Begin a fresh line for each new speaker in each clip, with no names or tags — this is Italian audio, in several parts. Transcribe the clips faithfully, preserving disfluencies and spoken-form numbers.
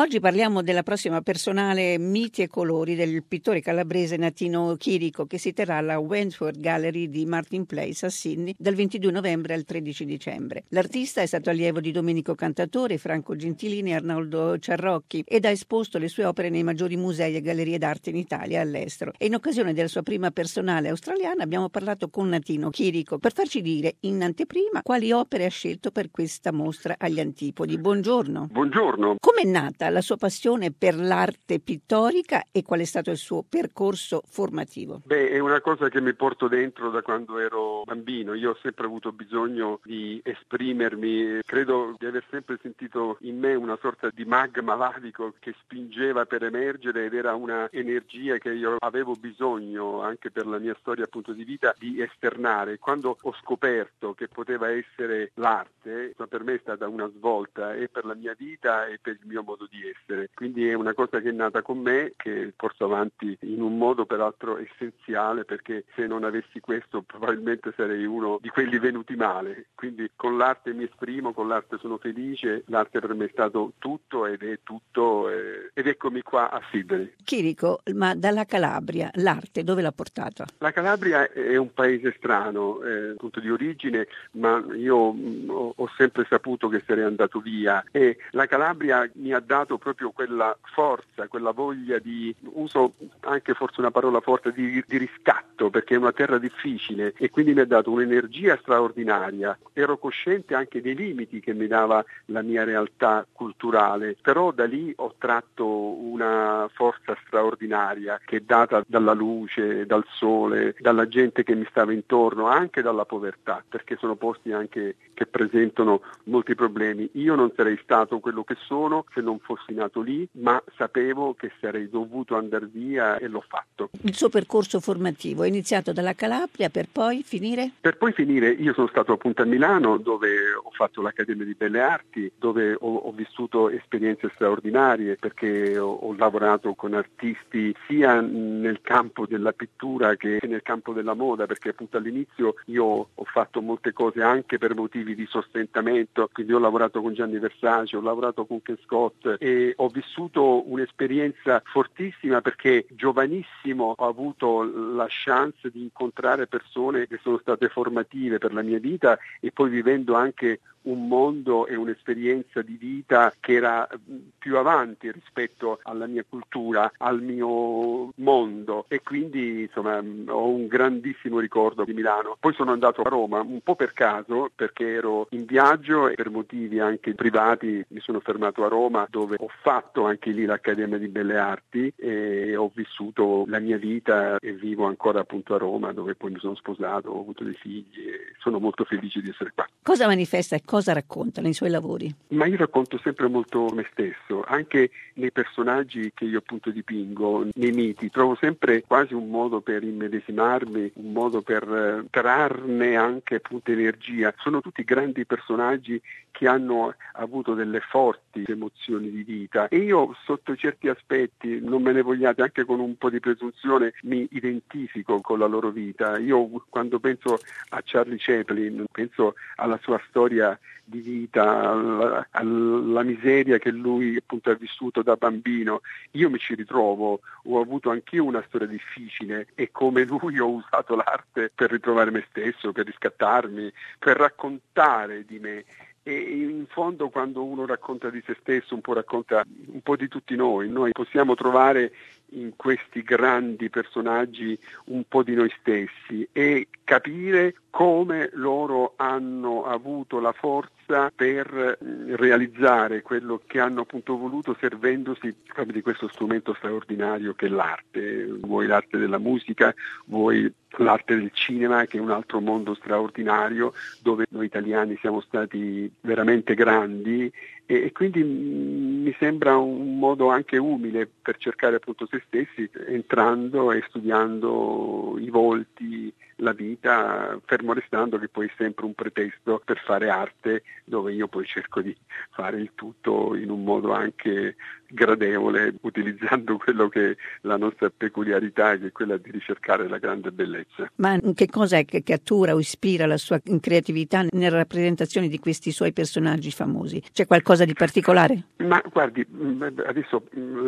Oggi parliamo della prossima personale Miti e colori del pittore calabrese Natino Chirico, che si terrà alla Wentworth Gallery di Martin Place a Sydney dal ventidue novembre al tredici dicembre. L'artista è stato allievo di Domenico Cantatore, Franco Gentilini e Arnoldo Ciarrocchi ed ha esposto le sue opere nei maggiori musei e gallerie d'arte in Italia e all'estero. E in occasione della sua prima personale australiana abbiamo parlato con Natino Chirico per farci dire in anteprima quali opere ha scelto per questa mostra agli Antipodi. Buongiorno.
Buongiorno.
Com'è nata la sua passione per l'arte pittorica e qual è stato il suo percorso formativo?
Beh, è una cosa che mi porto dentro da quando ero bambino. Io ho sempre avuto bisogno di esprimermi. Credo di aver sempre sentito in me una sorta di magma lavico che spingeva per emergere ed era una energia che io avevo bisogno anche per la mia storia appunto di vita di esternare. Quando ho scoperto che poteva essere l'arte, per me è stata una svolta e per la mia vita e per il mio modo di essere. Quindi è una cosa che è nata con me, che porto avanti in un modo peraltro essenziale, perché se non avessi questo probabilmente sarei uno di quelli venuti male. Quindi con l'arte mi esprimo, con l'arte sono felice, l'arte per me è stato tutto ed è tutto eh, ed eccomi qua a Sydney.
Chirico, ma dalla Calabria l'arte dove l'ha portata?
La Calabria è un paese strano, eh, punto di origine, ma io mh, ho, ho sempre saputo che sarei andato via e la Calabria mi ha dato proprio quella forza, quella voglia di, uso anche forse una parola forte, di, di riscatto, perché è una terra difficile e quindi mi ha dato un'energia straordinaria. Ero cosciente anche dei limiti che mi dava la mia realtà culturale, però da lì ho tratto una forza straordinaria che è data dalla luce, dal sole, dalla gente che mi stava intorno, anche dalla povertà, perché sono posti anche che presentano molti problemi. Io non sarei stato quello che sono se non fossi nato lì, ma sapevo che sarei dovuto andare via e l'ho fatto.
Il suo percorso formativo è iniziato dalla Calabria per poi finire?
Per poi finire, io sono stato appunto a Milano, dove ho fatto l'Accademia di Belle Arti, dove ho, ho vissuto esperienze straordinarie, perché ho, ho lavorato con artisti sia nel campo della pittura che nel campo della moda, perché appunto all'inizio io ho fatto molte cose anche per motivi di sostentamento, quindi ho lavorato con Gianni Versace, ho lavorato con Ken Scott e ho vissuto un'esperienza fortissima perché giovanissimo ho avuto la chance di incontrare persone che sono state formative per la mia vita e poi vivendo anche un mondo e un'esperienza di vita che era più avanti rispetto alla mia cultura, al mio mondo e quindi insomma ho un grandissimo ricordo di Milano. Poi sono andato a Roma un po' per caso perché ero in viaggio e per motivi anche privati mi sono fermato a Roma dove ho fatto anche lì l'Accademia di Belle Arti e ho vissuto la mia vita e vivo ancora appunto a Roma dove poi mi sono sposato, ho avuto dei figli e sono molto felice di essere qua.
Cosa manifesta e cosa racconta nei suoi lavori?
Ma io racconto sempre molto me stesso, anche nei personaggi che io appunto dipingo, nei miti, trovo sempre quasi un modo per immedesimarmi, un modo per trarne anche appunto energia. Sono tutti grandi personaggi che hanno avuto delle forti emozioni di vita e io sotto certi aspetti, non me ne vogliate, anche con un po' di presunzione, mi identifico con la loro vita. Io quando penso a Charlie Chaplin, penso alla sua storia di vita, alla, alla miseria che lui appunto ha vissuto da bambino. Io mi ci ritrovo, ho avuto anch'io una storia difficile e come lui ho usato l'arte per ritrovare me stesso, per riscattarmi, per raccontare di me. E in fondo quando uno racconta di se stesso un po' racconta un po' di tutti noi, noi possiamo trovare in questi grandi personaggi un po' di noi stessi e capire come loro hanno avuto la forza per realizzare quello che hanno appunto voluto servendosi proprio di questo strumento straordinario che è l'arte, vuoi l'arte della musica, vuoi l'arte del cinema che è un altro mondo straordinario dove noi italiani siamo stati veramente grandi e, e quindi mi sembra un modo anche umile per cercare appunto se stessi entrando e studiando i volti la vita, fermo restando che poi è sempre un pretesto per fare arte, dove io poi cerco di fare il tutto in un modo anche gradevole, utilizzando quello che è la nostra peculiarità, che è quella di ricercare la grande bellezza.
Ma che cosa è che cattura o ispira la sua creatività nella rappresentazione di questi suoi personaggi famosi? C'è qualcosa di particolare?
Ma guardi, adesso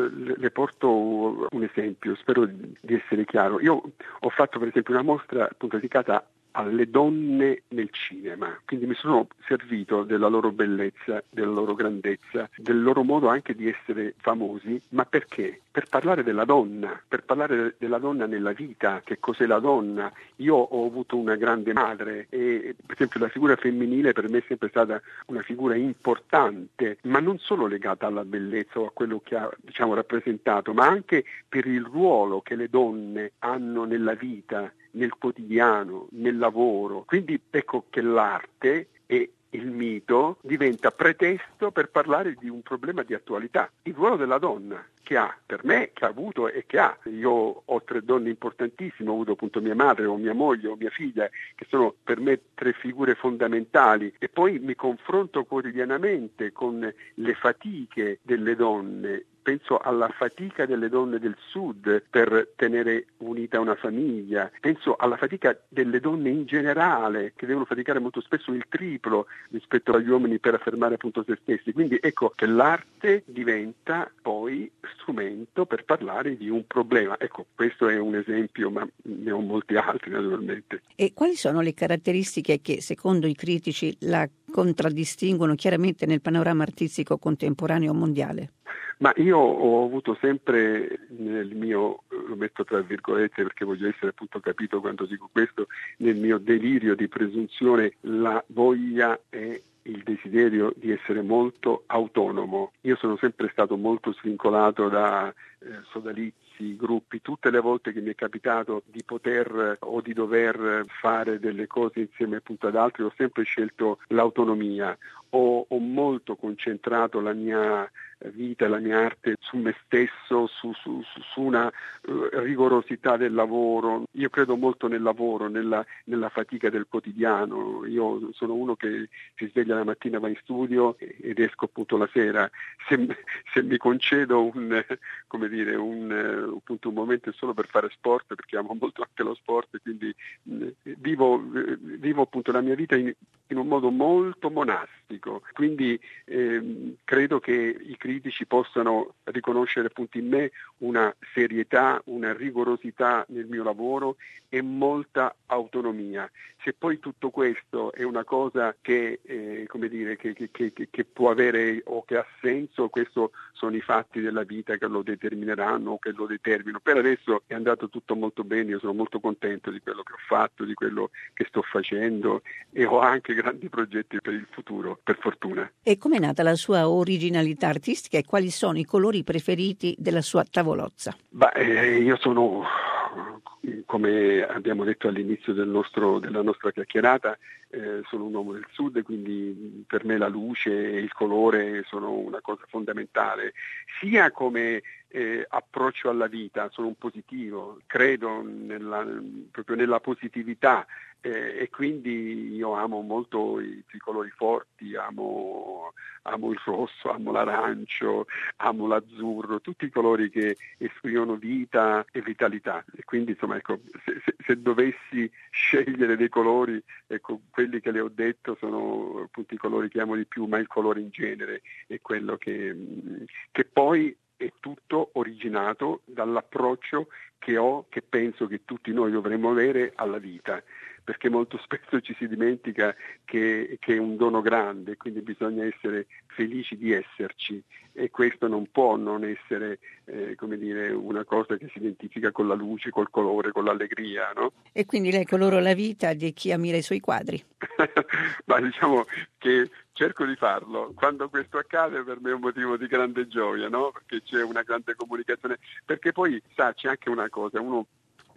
le porto un esempio, spero di essere chiaro. Io ho fatto per esempio una mostra appunto dedicata alle donne nel cinema, quindi mi sono servito della loro bellezza, della loro grandezza, del loro modo anche di essere famosi, ma perché? Per parlare della donna, per parlare della donna nella vita, che cos'è la donna. Io ho avuto una grande madre e per esempio la figura femminile per me è sempre stata una figura importante, ma non solo legata alla bellezza o a quello che ha, diciamo, rappresentato, ma anche per il ruolo che le donne hanno nella vita, nel quotidiano, nel lavoro. Quindi ecco che l'arte e il mito diventa pretesto per parlare di un problema di attualità, il ruolo della donna che ha, per me, che ha avuto e che ha. Io ho tre donne importantissime, ho avuto appunto mia madre o mia moglie o mia figlia, che sono per me tre figure fondamentali, e poi mi confronto quotidianamente con le fatiche delle donne. Penso alla fatica delle donne del sud per tenere unita una famiglia, penso alla fatica delle donne in generale, che devono faticare molto spesso il triplo rispetto agli uomini per affermare appunto se stessi. Quindi ecco che l'arte diventa poi strumento per parlare di un problema. Ecco, questo è un esempio, ma ne ho molti altri naturalmente.
E quali sono le caratteristiche che, secondo i critici, la contraddistinguono chiaramente nel panorama artistico contemporaneo mondiale?
Ma io ho avuto sempre nel mio, lo metto tra virgolette perché voglio essere appunto capito quando dico questo, nel mio delirio di presunzione, la voglia e il desiderio di essere molto autonomo. Io sono sempre stato molto svincolato da eh, sodalizi, gruppi. Tutte le volte che mi è capitato di poter o di dover fare delle cose insieme appunto ad altri, ho sempre scelto l'autonomia. Ho, ho molto concentrato la mia vita e la mia arte su me stesso, su, su, su una uh, rigorosità del lavoro. Io credo molto nel lavoro, nella, nella fatica del quotidiano. Io sono uno che si sveglia la mattina, va in studio ed esco appunto la sera. Se, se mi concedo un, come dire, un, appunto un momento solo per fare sport, perché amo molto anche lo sport, e quindi mh, vivo, vivo appunto la mia vita in, in un modo molto monastico. Quindi ehm, credo che i critici possano riconoscere appunto in me una serietà, una rigorosità nel mio lavoro e molta autonomia. Se poi tutto questo è una cosa che, eh, come dire, che, che, che, che può avere o che ha senso, questo sono i fatti della vita che lo determineranno o che lo determinano. Per adesso è andato tutto molto bene, io sono molto contento di quello che ho fatto, di quello che sto facendo, e ho anche grandi progetti per il futuro, per fortuna.
E com'è nata la sua originalità artistica e quali sono i colori preferiti della sua tavolozza?
Beh, eh, io sono, come abbiamo detto all'inizio del nostro, della nostra chiacchierata, eh, sono un uomo del sud, quindi per me la luce e il colore sono una cosa fondamentale, sia come eh, approccio alla vita. Sono un positivo, credo nella, proprio nella positività. Eh, e quindi io amo molto i, i colori forti, amo, amo il rosso, amo l'arancio, amo l'azzurro, tutti i colori che esprimono vita e vitalità. E quindi insomma, ecco, se, se, se dovessi scegliere dei colori, ecco, quelli che le ho detto sono appunto i colori che amo di più, ma il colore in genere è quello che, che poi è tutto originato dall'approccio che ho, che penso che tutti noi dovremmo avere alla vita, perché molto spesso ci si dimentica che, che è un dono grande, quindi bisogna essere felici di esserci, e questo non può non essere eh, come dire, una cosa che si identifica con la luce, col colore, con l'allegria, no?
E quindi lei colora la vita di chi ammira i suoi quadri?
Ma diciamo che cerco di farlo. Quando questo accade per me è un motivo di grande gioia, no? Perché c'è una grande comunicazione, perché poi sa, c'è anche una cosa, uno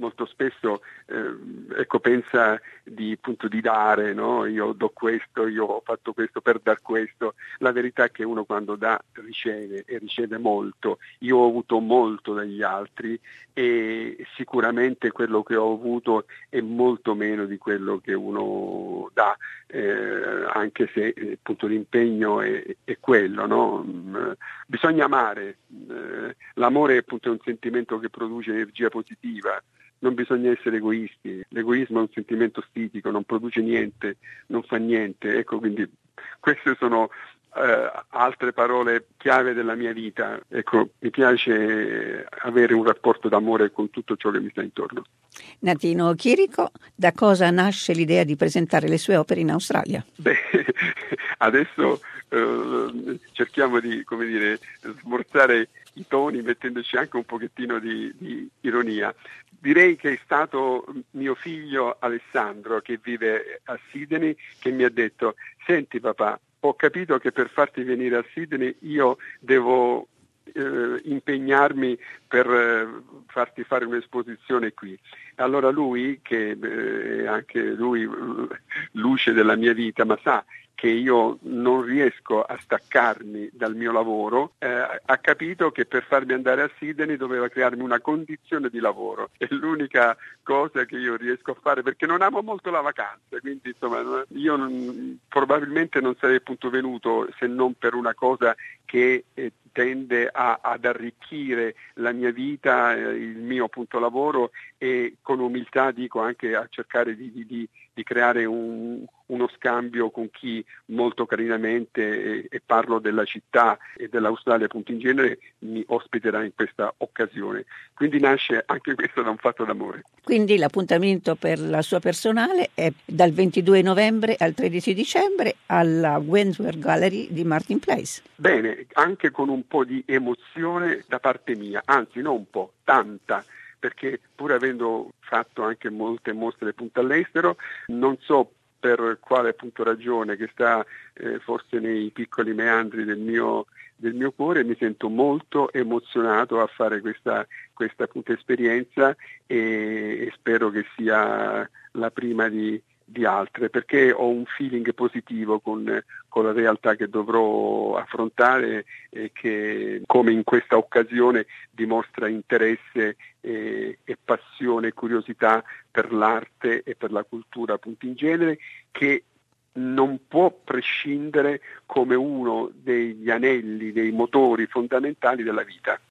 molto spesso eh, ecco, pensa di, appunto, di dare, no? Io do questo, io ho fatto questo per dar questo. La verità è che uno quando dà riceve e riceve molto. Io ho avuto molto dagli altri e sicuramente quello che ho avuto è molto meno di quello che uno dà, eh, anche se eh, appunto l'impegno è, è quello, no? Mm, bisogna amare, eh, l'amore appunto è un sentimento che produce energia positiva. Non bisogna essere egoisti, l'egoismo è un sentimento stitico, non produce niente, non fa niente. Ecco, quindi queste sono eh, altre parole chiave della mia vita. Ecco, mi piace avere un rapporto d'amore con tutto ciò che mi sta intorno.
Natino Chirico, da cosa nasce l'idea di presentare le sue opere in Australia?
Beh, adesso eh, cerchiamo di, come dire, smorzare i toni mettendoci anche un pochettino di, di ironia. Direi che è stato mio figlio Alessandro, che vive a Sydney, che mi ha detto: senti papà, ho capito che per farti venire a Sydney io devo eh, impegnarmi per eh, farti fare un'esposizione qui. Allora lui, che è eh, anche lui luce della mia vita, ma sa che io non riesco a staccarmi dal mio lavoro, eh, ha capito che per farmi andare a Sydney doveva crearmi una condizione di lavoro. È l'unica cosa che io riesco a fare, perché non amo molto la vacanza, quindi insomma io non, probabilmente non sarei appunto venuto se non per una cosa che eh, tende a, ad arricchire la mia vita, eh, il mio appunto lavoro, e con umiltà dico anche a cercare di, di, di, di creare un, uno scambio con chi molto carinamente, e, e parlo della città e dell'Australia appunto in genere, mi ospiterà in questa occasione. Quindi nasce anche questo da un fatto d'amore.
Quindi l'appuntamento per la sua personale è dal ventidue novembre al tredici dicembre alla Wentworth Gallery di Martin Place.
Bene, anche con un po' di emozione da parte mia, anzi non un po', tanta, perché pur avendo fatto anche molte mostre appunto all'estero, non so per quale appunto ragione, che sta eh, forse nei piccoli meandri del mio, del mio cuore, mi sento molto emozionato a fare questa, questa appunto esperienza e, e spero che sia la prima di, di altre, perché ho un feeling positivo con, con la realtà che dovrò affrontare e che, come in questa occasione, dimostra interesse e, e passione e curiosità per l'arte e per la cultura appunto in genere, che non può prescindere come uno degli anelli, dei motori fondamentali della vita.